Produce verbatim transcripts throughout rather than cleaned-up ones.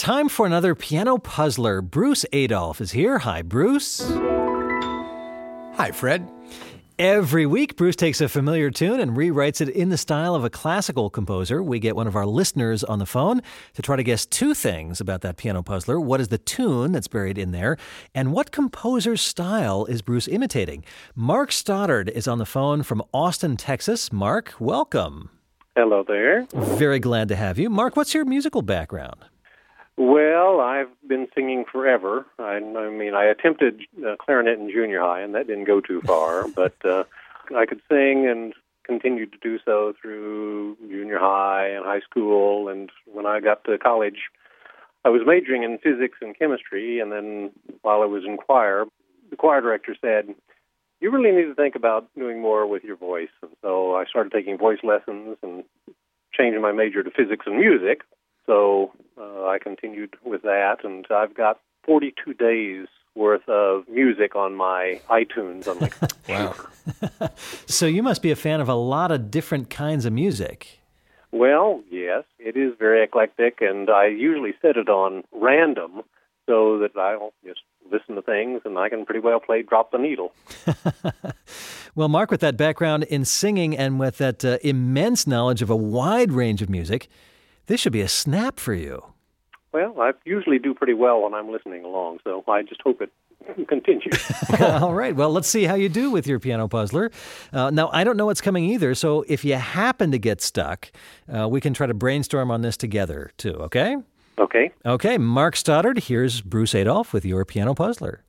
Time for another piano puzzler. Bruce Adolphe is here. Hi, Bruce. Hi, Fred. Every week, Bruce takes a familiar tune and rewrites it in the style of a classical composer. We get one of our listeners on the phone to try to guess two things about that piano puzzler. What is the tune that's buried in there? And what composer's style is Bruce imitating? Mark Stoddard is on the phone from Austin, Texas. Mark, welcome. Hello there. Very glad to have you. Mark, what's your musical background? Well, I've been singing forever. I, I mean, I attempted uh, clarinet in junior high, and that didn't go too far. But uh, I could sing and continued to do so through junior high and high school. And when I got to college, I was majoring in physics and chemistry. And then while I was in choir, the choir director said, "You really need to think about doing more with your voice." And so I started taking voice lessons and changing my major to physics and music. So uh, I continued with that, and I've got forty-two days worth of music on my iTunes on my computer. Wow. So you must be a fan of a lot of different kinds of music. Well, yes, it is very eclectic, and I usually set it on random so that I'll just listen to things, and I can pretty well play drop the needle. Well, Mark, with that background in singing and with that uh, immense knowledge of a wide range of music, this should be a snap for you. Well, I usually do pretty well when I'm listening along, so I just hope it continues. All right. Well, let's see how you do with your piano puzzler. Uh, now, I don't know what's coming either, so if you happen to get stuck, uh, we can try to brainstorm on this together, too, okay? Okay. Okay. Mark Stoddard, here's Bruce Adolphe with your piano puzzler.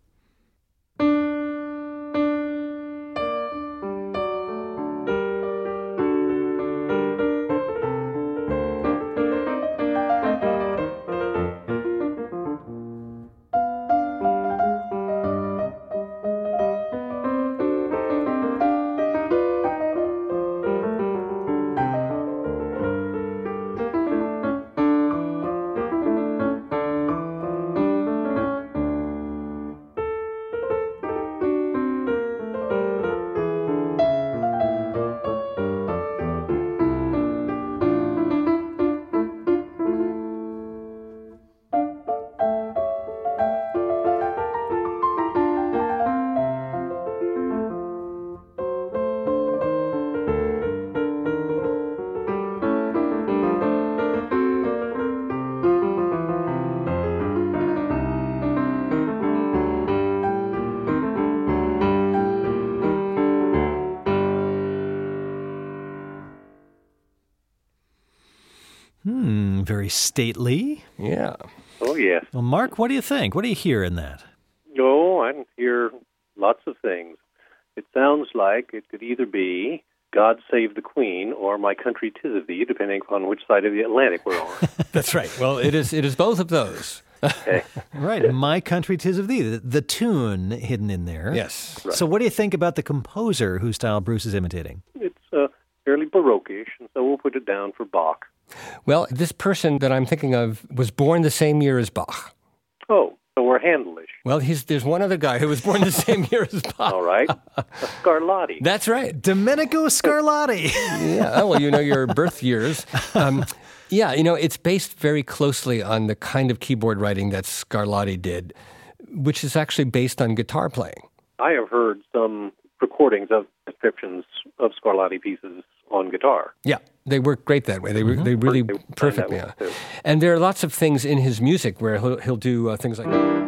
Hmm, very stately. Yeah. Oh, yes. Well, Mark, what do you think? What do you hear in that? Oh, I hear lots of things. It sounds like it could either be God Save the Queen or My Country 'Tis of Thee, depending upon which side of the Atlantic we're on. That's right. Well, it is it is both of those. Okay. Right, My Country 'Tis of Thee, the, the tune hidden in there. Yes. Right. So what do you think about the composer whose style Bruce is imitating? It's uh, fairly Baroque-ish, and so we'll put it down for Bach. Well, this person that I'm thinking of was born the same year as Bach. Oh, so we're Handelish. Well, he's, there's one other guy who was born the same year as Bach. All right. A Scarlatti. That's right. Domenico Scarlatti. Yeah. Oh, well, you know your birth years. Um, yeah, you know, it's based very closely on the kind of keyboard writing that Scarlatti did, which is actually based on guitar playing. I have heard some recordings of descriptions of Scarlatti pieces on guitar. Yeah, they work great that way. They mm-hmm. they really They perfectly. that Yeah. way, too. And there are lots of things in his music where he'll, he'll do uh, things like,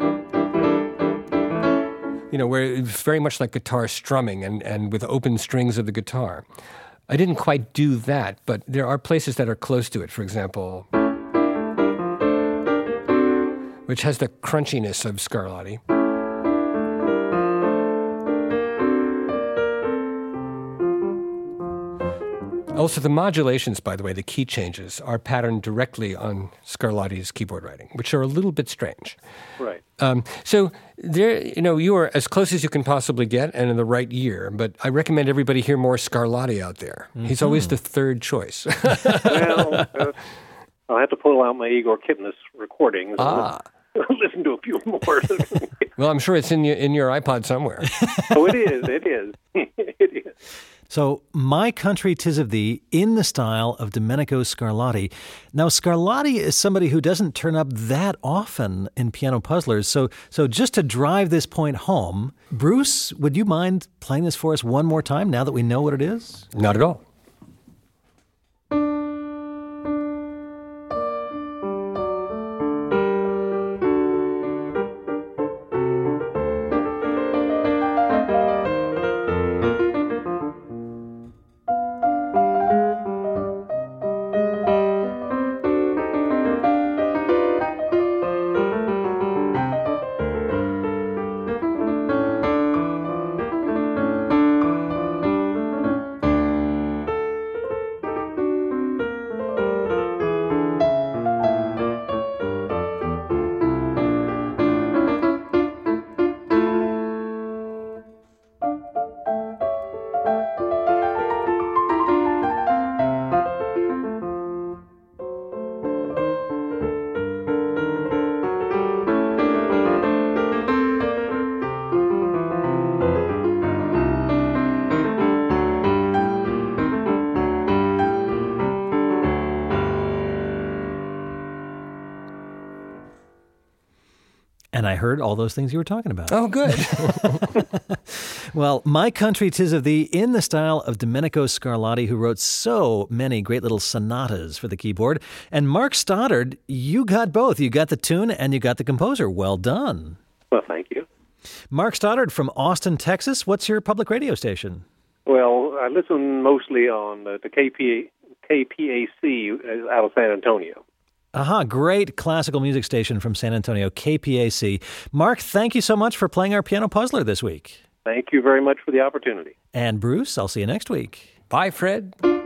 you know, where it's very much like guitar strumming and, and with open strings of the guitar. I didn't quite do that, but there are places that are close to it. For example, which has the crunchiness of Scarlatti. Also, the modulations, by the way, the key changes, are patterned directly on Scarlatti's keyboard writing, which are a little bit strange. Right. Um, so there, you know, you are as close as you can possibly get, and in the right year. But I recommend everybody hear more Scarlatti out there. Mm-hmm. He's always the third choice. Well, uh, I'll have to pull out my Igor Kipnis recordings. Ah. And listen to a few more. Well, I'm sure it's in your in your iPod somewhere. Oh, it is. It is. It is. it. So, My Country 'Tis of Thee in the style of Domenico Scarlatti. Now, Scarlatti is somebody who doesn't turn up that often in Piano Puzzlers. So, so just to drive this point home, Bruce, would you mind playing this for us one more time now that we know what it is? Not at all. And I heard all those things you were talking about. Oh, good. Well, My Country 'Tis of Thee in the style of Domenico Scarlatti, who wrote so many great little sonatas for the keyboard. And Mark Stoddard, you got both. You got the tune and you got the composer. Well done. Well, thank you. Mark Stoddard from Austin, Texas. What's your public radio station? Well, I listen mostly on the, the K P A C out of San Antonio. Aha, uh-huh, great classical music station from San Antonio, K P A C. Mark, thank you so much for playing our Piano Puzzler this week. Thank you very much for the opportunity. And Bruce, I'll see you next week. Bye, Fred.